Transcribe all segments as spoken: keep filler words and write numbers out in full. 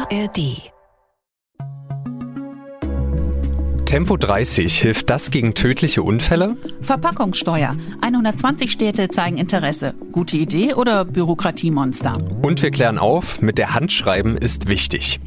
A R D. Tempo dreißig, hilft das gegen tödliche Unfälle? Verpackungssteuer. hundertzwanzig Städte zeigen Interesse. Gute Idee oder Bürokratiemonster? Und wir klären auf, mit der Hand schreiben ist wichtig.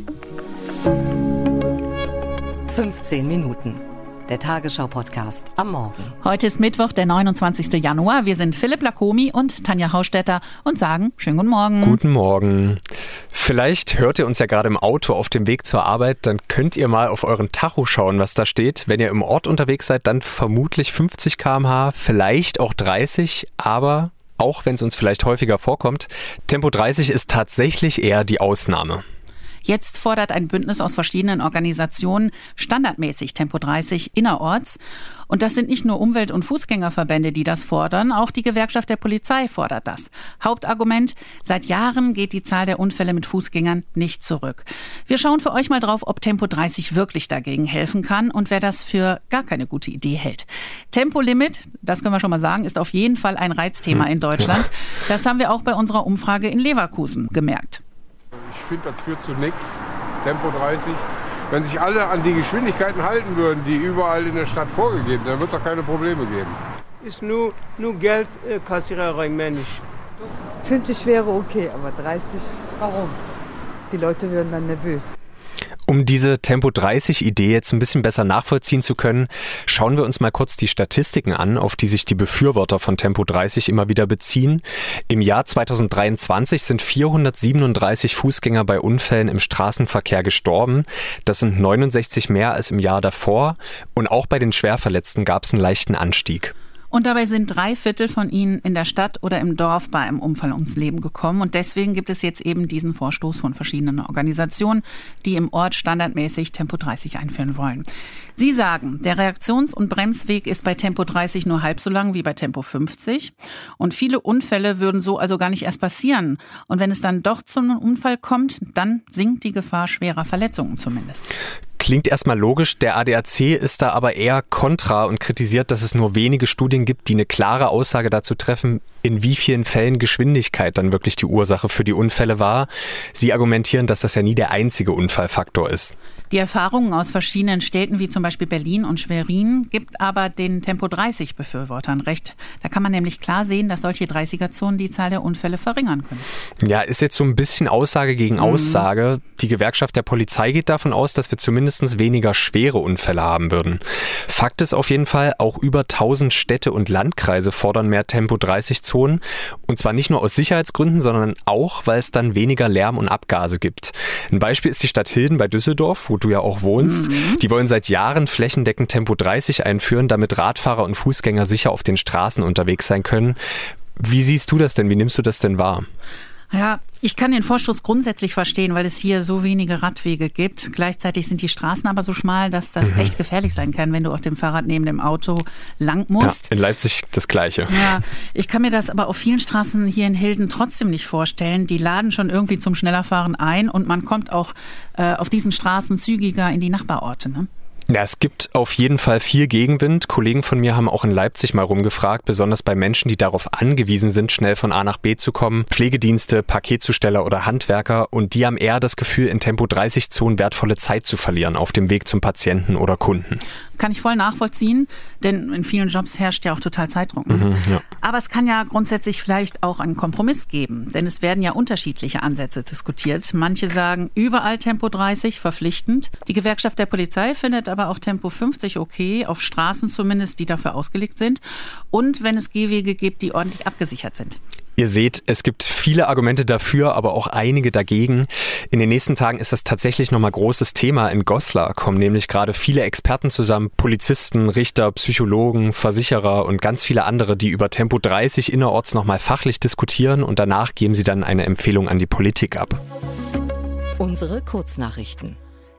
fünfzehn Minuten. Der Tagesschau-Podcast am Morgen. Heute ist Mittwoch, der neunundzwanzigster Januar. Wir sind Philipp Lacomi und Tanja Haustetter und sagen schönen guten Morgen. Guten Morgen. Vielleicht hört ihr uns ja gerade im Auto auf dem Weg zur Arbeit. Dann könnt ihr mal auf euren Tacho schauen, was da steht. Wenn ihr im Ort unterwegs seid, dann vermutlich fünfzig Kilometer pro Stunde, vielleicht auch dreißig. Aber auch wenn es uns vielleicht häufiger vorkommt, Tempo dreißig ist tatsächlich eher die Ausnahme. Jetzt fordert ein Bündnis aus verschiedenen Organisationen standardmäßig Tempo dreißig innerorts. Und das sind nicht nur Umwelt- und Fußgängerverbände, die das fordern, auch die Gewerkschaft der Polizei fordert das. Hauptargument: Seit Jahren geht die Zahl der Unfälle mit Fußgängern nicht zurück. Wir schauen für euch mal drauf, ob Tempo dreißig wirklich dagegen helfen kann und wer das für gar keine gute Idee hält. Tempolimit, das können wir schon mal sagen, ist auf jeden Fall ein Reizthema in Deutschland. Das haben wir auch bei unserer Umfrage in Leverkusen gemerkt. Ich finde, das führt zu nichts, Tempo dreißig. Wenn sich alle an die Geschwindigkeiten halten würden, die überall in der Stadt vorgegeben sind, dann wird es doch keine Probleme geben. Ist nur, nur Geld, äh, Kassiererei, mehr nicht. fünfzig wäre okay, aber dreißig, warum? Die Leute werden dann nervös. Um diese Tempo dreißig Idee jetzt ein bisschen besser nachvollziehen zu können, schauen wir uns mal kurz die Statistiken an, auf die sich die Befürworter von Tempo dreißig immer wieder beziehen. Im Jahr zweitausenddreiundzwanzig sind vierhundertsiebenunddreißig Fußgänger bei Unfällen im Straßenverkehr gestorben. Das sind neunundsechzig mehr als im Jahr davor. Und auch bei den Schwerverletzten gab es einen leichten Anstieg. Und dabei sind drei Viertel von ihnen in der Stadt oder im Dorf bei einem Unfall ums Leben gekommen. Und deswegen gibt es jetzt eben diesen Vorstoß von verschiedenen Organisationen, die im Ort standardmäßig Tempo dreißig einführen wollen. Sie sagen, der Reaktions- und Bremsweg ist bei Tempo dreißig nur halb so lang wie bei Tempo fünfzig. Und viele Unfälle würden so also gar nicht erst passieren. Und wenn es dann doch zu einem Unfall kommt, dann sinkt die Gefahr schwerer Verletzungen zumindest. Klingt erstmal logisch, der A D A C ist da aber eher kontra und kritisiert, dass es nur wenige Studien gibt, die eine klare Aussage dazu treffen, in wie vielen Fällen Geschwindigkeit dann wirklich die Ursache für die Unfälle war. Sie argumentieren, dass das ja nie der einzige Unfallfaktor ist. Die Erfahrungen aus verschiedenen Städten wie zum Beispiel Berlin und Schwerin gibt aber den Tempo dreißig Befürwortern recht. Da kann man nämlich klar sehen, dass solche dreißiger-Zonen die Zahl der Unfälle verringern können. Ja, ist jetzt so ein bisschen Aussage gegen Aussage. Mhm. Die Gewerkschaft der Polizei geht davon aus, dass wir zumindest weniger schwere Unfälle haben würden. Fakt ist auf jeden Fall, auch über tausend Städte und Landkreise fordern mehr Tempo dreißig Zonen. Und zwar nicht nur aus Sicherheitsgründen, sondern auch, weil es dann weniger Lärm und Abgase gibt. Ein Beispiel ist die Stadt Hilden bei Düsseldorf, wo du ja auch wohnst. Mhm. Die wollen seit Jahren flächendeckend Tempo dreißig einführen, damit Radfahrer und Fußgänger sicher auf den Straßen unterwegs sein können. Wie siehst du das denn? Wie nimmst du das denn wahr? Ja, ich kann den Vorstoß grundsätzlich verstehen, weil es hier so wenige Radwege gibt. Gleichzeitig sind die Straßen aber so schmal, dass das mhm. echt gefährlich sein kann, wenn du auf dem Fahrrad neben dem Auto lang musst. Ja, in Leipzig das Gleiche. Ja, ich kann mir das aber auf vielen Straßen hier in Hilden trotzdem nicht vorstellen. Die laden schon irgendwie zum Schnellerfahren ein und man kommt auch äh, auf diesen Straßen zügiger in die Nachbarorte, ne? Ja, es gibt auf jeden Fall viel Gegenwind. Kollegen von mir haben auch in Leipzig mal rumgefragt, besonders bei Menschen, die darauf angewiesen sind, schnell von A nach B zu kommen. Pflegedienste, Paketzusteller oder Handwerker. Und die haben eher das Gefühl, in Tempo dreißig Zonen wertvolle Zeit zu verlieren auf dem Weg zum Patienten oder Kunden. Kann ich voll nachvollziehen, denn in vielen Jobs herrscht ja auch total Zeitdruck. Ne? Mhm, ja. Aber es kann ja grundsätzlich vielleicht auch einen Kompromiss geben, denn es werden ja unterschiedliche Ansätze diskutiert. Manche sagen überall Tempo dreißig, verpflichtend. Die Gewerkschaft der Polizei findet aber auch Tempo fünfzig okay, auf Straßen zumindest, die dafür ausgelegt sind. Und wenn es Gehwege gibt, die ordentlich abgesichert sind. Ihr seht, es gibt viele Argumente dafür, aber auch einige dagegen. In den nächsten Tagen ist das tatsächlich nochmal großes Thema. In Goslar kommen nämlich gerade viele Experten zusammen, Polizisten, Richter, Psychologen, Versicherer und ganz viele andere, die über Tempo dreißig innerorts nochmal fachlich diskutieren und danach geben sie dann eine Empfehlung an die Politik ab. Unsere Kurznachrichten.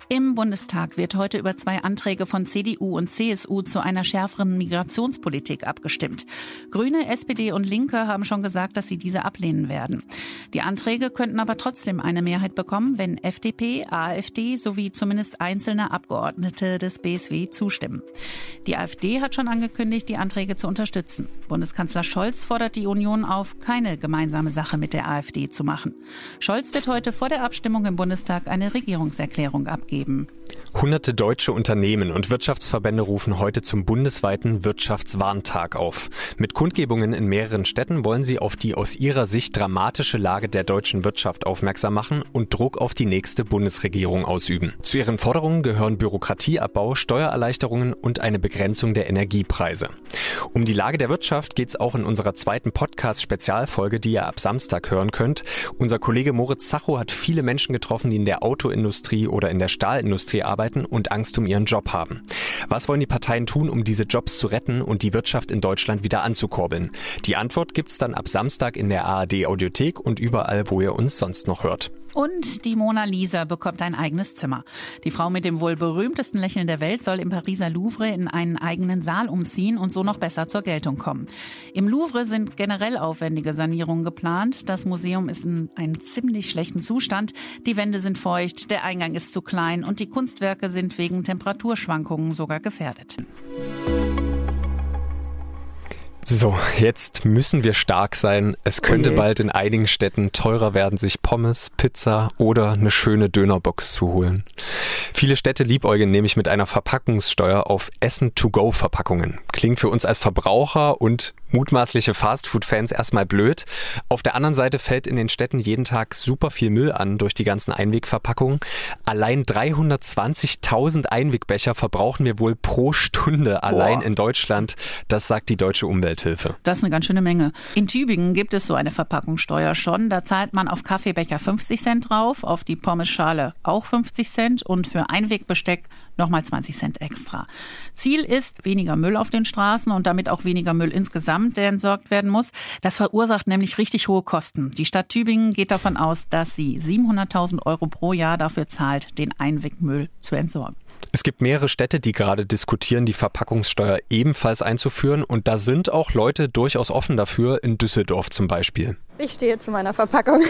Im Bundestag wird heute über zwei Anträge von C D U und C S U zu einer schärferen Migrationspolitik abgestimmt. Grüne, S P D und Linke haben schon gesagt, dass sie diese ablehnen werden. Die Anträge könnten aber trotzdem eine Mehrheit bekommen, wenn F D P, AfD sowie zumindest einzelne Abgeordnete des B S W zustimmen. Die AfD hat schon angekündigt, die Anträge zu unterstützen. Bundeskanzler Scholz fordert die Union auf, keine gemeinsame Sache mit der AfD zu machen. Scholz wird heute vor der Abstimmung im Bundestag eine Regierungserklärung abgeben. Hunderte deutsche Unternehmen und Wirtschaftsverbände rufen heute zum bundesweiten Wirtschaftswarntag auf. Mit Kundgebungen in mehreren Städten wollen sie auf die aus ihrer Sicht dramatische Lage der deutschen Wirtschaft aufmerksam machen und Druck auf die nächste Bundesregierung ausüben. Zu ihren Forderungen gehören Bürokratieabbau, Steuererleichterungen und eine Begrenzung der Energiepreise. Um die Lage der Wirtschaft geht es auch in unserer zweiten Podcast-Spezialfolge, die ihr ab Samstag hören könnt. Unser Kollege Moritz Zacho hat viele Menschen getroffen, die in der Autoindustrie oder in der Stahlindustrie arbeiten und Angst um ihren Job haben. Was wollen die Parteien tun, um diese Jobs zu retten und die Wirtschaft in Deutschland wieder anzukurbeln? Die Antwort gibt's dann ab Samstag in der A R D-Audiothek und überall, wo ihr uns sonst noch hört. Und die Mona Lisa bekommt ein eigenes Zimmer. Die Frau mit dem wohl berühmtesten Lächeln der Welt soll im Pariser Louvre in einen eigenen Saal umziehen und so noch besser zur Geltung kommen. Im Louvre sind generell aufwendige Sanierungen geplant. Das Museum ist in einem ziemlich schlechten Zustand. Die Wände sind feucht, der Eingang ist zu klein und die Kunstwerke sind wegen Temperaturschwankungen sogar gefährdet. So, jetzt müssen wir stark sein. Es könnte Oje. bald in einigen Städten teurer werden, sich Pommes, Pizza oder eine schöne Dönerbox zu holen. Viele Städte liebäugeln nämlich mit einer Verpackungssteuer auf Essen-to-go-Verpackungen. Klingt für uns als Verbraucher und mutmaßliche Fastfood-Fans erstmal blöd. Auf der anderen Seite fällt in den Städten jeden Tag super viel Müll an durch die ganzen Einwegverpackungen. Allein dreihundertzwanzigtausend Einwegbecher verbrauchen wir wohl pro Stunde allein Boah. in Deutschland. Das sagt die Deutsche Umwelthilfe. Das ist eine ganz schöne Menge. In Tübingen gibt es so eine Verpackungssteuer schon. Da zahlt man auf Kaffeebecher fünfzig Cent drauf, auf die Pommesschale auch fünfzig Cent und für Einwegbesteck nochmal zwanzig Cent extra. Ziel ist weniger Müll auf den Straßen und damit auch weniger Müll insgesamt, der entsorgt werden muss. Das verursacht nämlich richtig hohe Kosten. Die Stadt Tübingen geht davon aus, dass sie siebenhunderttausend Euro pro Jahr dafür zahlt, den Einwegmüll zu entsorgen. Es gibt mehrere Städte, die gerade diskutieren, die Verpackungssteuer ebenfalls einzuführen. Und da sind auch Leute durchaus offen dafür, in Düsseldorf zum Beispiel. Ich stehe zu meiner Verpackung.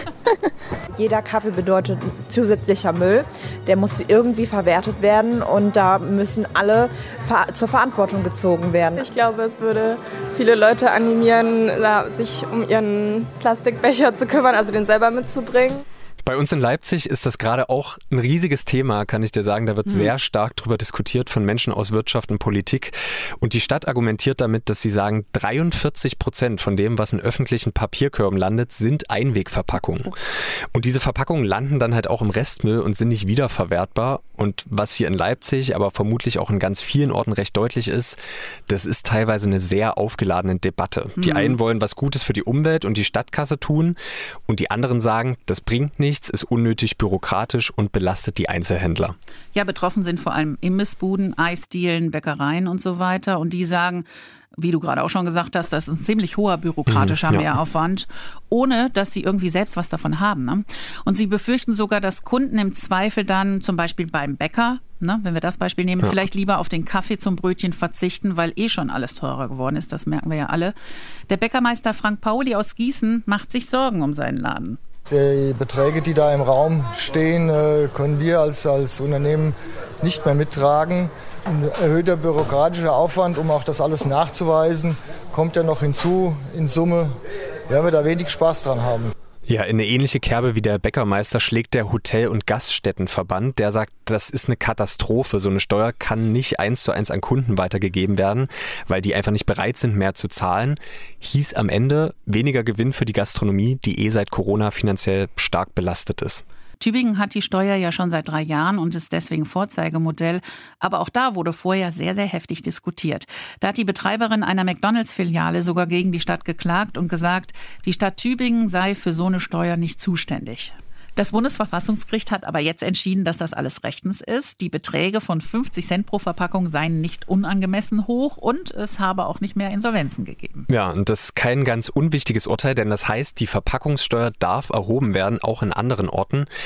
Jeder Kaffee bedeutet zusätzlicher Müll. Der muss irgendwie verwertet werden und da müssen alle zur Verantwortung gezogen werden. Ich glaube, es würde viele Leute animieren, sich um ihren Plastikbecher zu kümmern, also den selber mitzubringen. Bei uns in Leipzig ist das gerade auch ein riesiges Thema, kann ich dir sagen. Da wird mhm. sehr stark drüber diskutiert von Menschen aus Wirtschaft und Politik. Und die Stadt argumentiert damit, dass sie sagen, dreiundvierzig Prozent von dem, was in öffentlichen Papierkörben landet, sind Einwegverpackungen. Und diese Verpackungen landen dann halt auch im Restmüll und sind nicht wiederverwertbar. Und was hier in Leipzig, aber vermutlich auch in ganz vielen Orten recht deutlich ist, das ist teilweise eine sehr aufgeladene Debatte. Mhm. Die einen wollen was Gutes für die Umwelt und die Stadtkasse tun und die anderen sagen, das bringt nichts, ist unnötig bürokratisch und belastet die Einzelhändler. Ja, betroffen sind vor allem Imbissbuden, Eisdielen, Bäckereien und so weiter. Und die sagen, wie du gerade auch schon gesagt hast, das ist ein ziemlich hoher bürokratischer mhm, ja. Mehraufwand, ohne dass sie irgendwie selbst was davon haben. Ne? Und sie befürchten sogar, dass Kunden im Zweifel dann zum Beispiel beim Bäcker, ne, wenn wir das Beispiel nehmen, ja. vielleicht lieber auf den Kaffee zum Brötchen verzichten, weil eh schon alles teurer geworden ist. Das merken wir ja alle. Der Bäckermeister Frank Pauli aus Gießen macht sich Sorgen um seinen Laden. Die Beträge, die da im Raum stehen, können wir als, als Unternehmen nicht mehr mittragen. Ein erhöhter bürokratischer Aufwand, um auch das alles nachzuweisen, kommt ja noch hinzu. In Summe werden wir da wenig Spaß dran haben. Ja, in eine ähnliche Kerbe wie der Bäckermeister schlägt der Hotel- und Gaststättenverband. Der sagt, das ist eine Katastrophe. So eine Steuer kann nicht eins zu eins an Kunden weitergegeben werden, weil die einfach nicht bereit sind, mehr zu zahlen. Hieß am Ende weniger Gewinn für die Gastronomie, die eh seit Corona finanziell stark belastet ist. Tübingen hat die Steuer ja schon seit drei Jahren und ist deswegen Vorzeigemodell. Aber auch da wurde vorher sehr, sehr heftig diskutiert. Da hat die Betreiberin einer McDonalds-Filiale sogar gegen die Stadt geklagt und gesagt, die Stadt Tübingen sei für so eine Steuer nicht zuständig. Das Bundesverfassungsgericht hat aber jetzt entschieden, dass das alles rechtens ist. Die Beträge von fünfzig Cent pro Verpackung seien nicht unangemessen hoch und es habe auch nicht mehr Insolvenzen gegeben. Ja, und das ist kein ganz unwichtiges Urteil, denn das heißt, die Verpackungssteuer darf erhoben werden, auch in anderen Orten.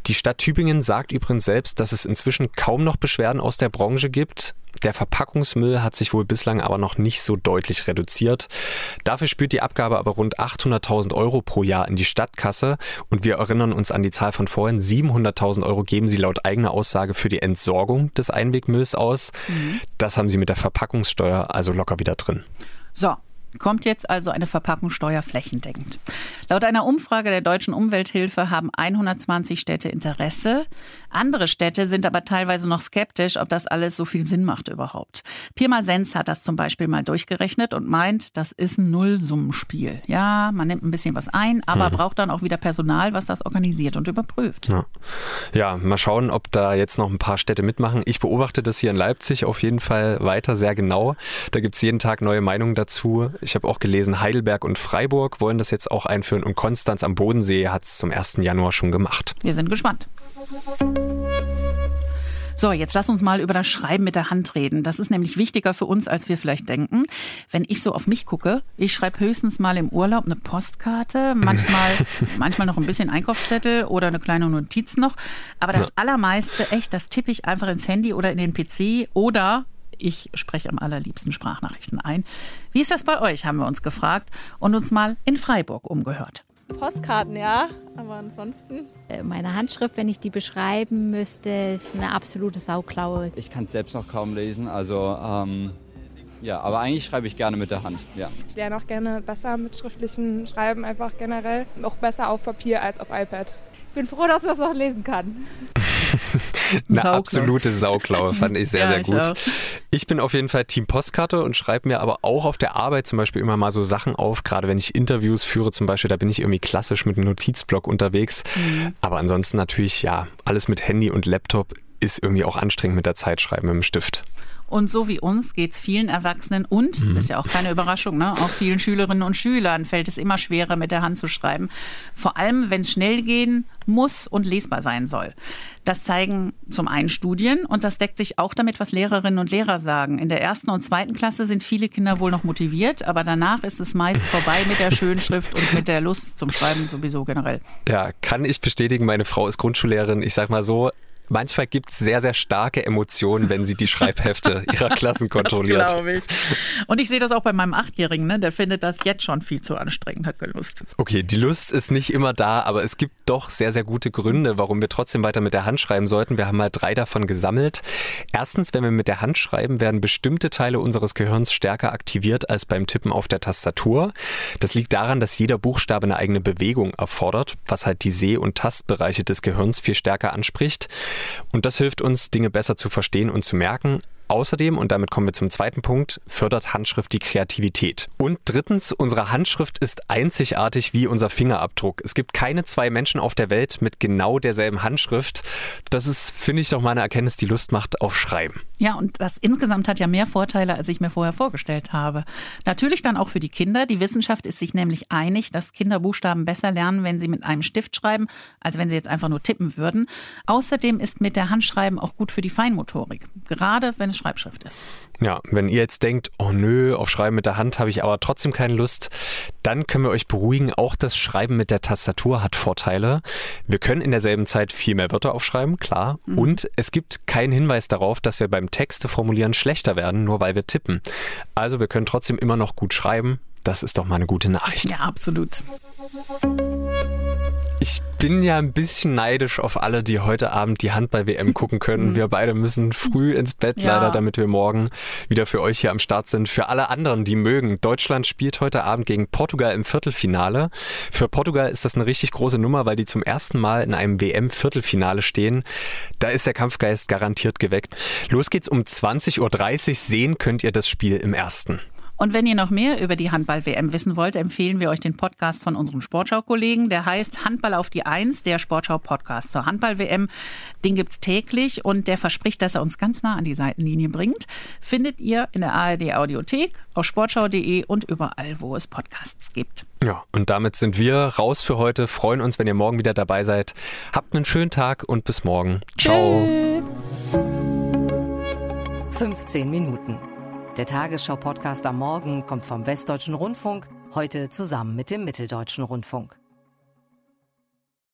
Die Stadt Tübingen sagt übrigens selbst, dass es inzwischen kaum noch Beschwerden aus der Branche gibt. Der Verpackungsmüll hat sich wohl bislang aber noch nicht so deutlich reduziert. Dafür spürt die Abgabe aber rund achthunderttausend Euro pro Jahr in die Stadtkasse. Und wir erinnern uns an die Zahl von vorhin. siebenhunderttausend Euro geben sie laut eigener Aussage für die Entsorgung des Einwegmülls aus. Mhm. Das haben sie mit der Verpackungssteuer also locker wieder drin. So. Kommt jetzt also eine Verpackungssteuer flächendeckend. Laut einer Umfrage der Deutschen Umwelthilfe haben hundertzwanzig Städte Interesse. Andere Städte sind aber teilweise noch skeptisch, ob das alles so viel Sinn macht überhaupt. Pirmasens hat das zum Beispiel mal durchgerechnet und meint, das ist ein Nullsummenspiel. Ja, man nimmt ein bisschen was ein, aber mhm. braucht dann auch wieder Personal, was das organisiert und überprüft. Ja. ja, mal schauen, ob da jetzt noch ein paar Städte mitmachen. Ich beobachte das hier in Leipzig auf jeden Fall weiter sehr genau. Da gibt es jeden Tag neue Meinungen dazu. Ich habe auch gelesen, Heidelberg und Freiburg wollen das jetzt auch einführen und Konstanz am Bodensee hat es zum ersten Januar schon gemacht. Wir sind gespannt. So, jetzt lass uns mal über das Schreiben mit der Hand reden. Das ist nämlich wichtiger für uns, als wir vielleicht denken. Wenn ich so auf mich gucke, ich schreibe höchstens mal im Urlaub eine Postkarte, manchmal, manchmal noch ein bisschen Einkaufszettel oder eine kleine Notiz noch. Aber das Allermeiste, echt, das tippe ich einfach ins Handy oder in den P C oder ich spreche am allerliebsten Sprachnachrichten ein. Wie ist das bei euch, haben wir uns gefragt und uns mal in Freiburg umgehört. Postkarten, ja, aber ansonsten... Meine Handschrift, wenn ich die beschreiben müsste, ist eine absolute Sauklaue. Ich kann es selbst noch kaum lesen, also ähm, ja, aber eigentlich schreibe ich gerne mit der Hand, ja. Ich lerne auch gerne besser mit schriftlichem Schreiben, einfach generell. Auch besser auf Papier als auf iPad. Ich bin froh, dass man es auch lesen kann. Eine Sauklaue. Absolute Sauklaue, fand ich sehr, ja, sehr gut. Ich, ich bin auf jeden Fall Team Postkarte und schreibe mir aber auch auf der Arbeit zum Beispiel immer mal so Sachen auf, gerade wenn ich Interviews führe zum Beispiel, da bin ich irgendwie klassisch mit einem Notizblock unterwegs. Mhm. Aber ansonsten natürlich, ja, alles mit Handy und Laptop ist irgendwie auch anstrengend mit der Zeit schreiben mit dem Stift. Und so wie uns geht es vielen Erwachsenen und, mhm. ist ja auch keine Überraschung, ne, auch vielen Schülerinnen und Schülern fällt es immer schwerer, mit der Hand zu schreiben. Vor allem, wenn es schnell gehen muss und lesbar sein soll. Das zeigen zum einen Studien und das deckt sich auch damit, was Lehrerinnen und Lehrer sagen. In der ersten und zweiten Klasse sind viele Kinder wohl noch motiviert, aber danach ist es meist vorbei mit der Schönschrift und mit der Lust zum Schreiben sowieso generell. Ja, kann ich bestätigen. Meine Frau ist Grundschullehrerin. Ich sag mal so, manchmal gibt es sehr, sehr starke Emotionen, wenn sie die Schreibhefte ihrer Klassen kontrolliert. Das glaube ich. Und ich sehe das auch bei meinem Achtjährigen, ne? Der findet das jetzt schon viel zu anstrengend, hat keine Lust. Okay, die Lust ist nicht immer da, aber es gibt doch sehr, sehr gute Gründe, warum wir trotzdem weiter mit der Hand schreiben sollten. Wir haben mal drei davon gesammelt. Erstens, wenn wir mit der Hand schreiben, werden bestimmte Teile unseres Gehirns stärker aktiviert als beim Tippen auf der Tastatur. Das liegt daran, dass jeder Buchstabe eine eigene Bewegung erfordert, was halt die Seh- und Tastbereiche des Gehirns viel stärker anspricht. Und das hilft uns, Dinge besser zu verstehen und zu merken. Außerdem, und damit kommen wir zum zweiten Punkt, fördert Handschrift die Kreativität. Und drittens, unsere Handschrift ist einzigartig wie unser Fingerabdruck. Es gibt keine zwei Menschen auf der Welt mit genau derselben Handschrift. Das ist, finde ich, doch mal eine Erkenntnis, die Lust macht auf Schreiben. Ja, und das insgesamt hat ja mehr Vorteile, als ich mir vorher vorgestellt habe. Natürlich dann auch für die Kinder. Die Wissenschaft ist sich nämlich einig, dass Kinder Buchstaben besser lernen, wenn sie mit einem Stift schreiben, als wenn sie jetzt einfach nur tippen würden. Außerdem ist mit der Hand schreiben auch gut für die Feinmotorik. Gerade wenn es Schreibschrift ist. Ja, wenn ihr jetzt denkt, oh nö, auf Schreiben mit der Hand habe ich aber trotzdem keine Lust, dann können wir euch beruhigen, auch das Schreiben mit der Tastatur hat Vorteile. Wir können in derselben Zeit viel mehr Wörter aufschreiben, klar. Mhm. Und es gibt keinen Hinweis darauf, dass wir beim Texte formulieren schlechter werden, nur weil wir tippen. Also wir können trotzdem immer noch gut schreiben. Das ist doch mal eine gute Nachricht. Ja, absolut. Ich bin ja ein bisschen neidisch auf alle, die heute Abend die Handball-W M gucken können. Wir beide müssen früh ins Bett ja. leider, damit wir morgen wieder für euch hier am Start sind. Für alle anderen, die mögen, Deutschland spielt heute Abend gegen Portugal im Viertelfinale. Für Portugal ist das eine richtig große Nummer, weil die zum ersten Mal in einem W M-Viertelfinale stehen. Da ist der Kampfgeist garantiert geweckt. Los geht's um zwanzig Uhr dreißig. Sehen könnt ihr das Spiel im Ersten. Und wenn ihr noch mehr über die Handball-W M wissen wollt, empfehlen wir euch den Podcast von unserem Sportschau-Kollegen. Der heißt Handball auf die Eins, der Sportschau-Podcast zur Handball-W M. Den gibt's täglich und der verspricht, dass er uns ganz nah an die Seitenlinie bringt. Findet ihr in der A R D-Audiothek, auf sportschau punkt de und überall, wo es Podcasts gibt. Ja, und damit sind wir raus für heute. Freuen uns, wenn ihr morgen wieder dabei seid. Habt einen schönen Tag und bis morgen. Ciao. fünfzehn Minuten. Der Tagesschau-Podcast am Morgen kommt vom Westdeutschen Rundfunk, heute zusammen mit dem Mitteldeutschen Rundfunk.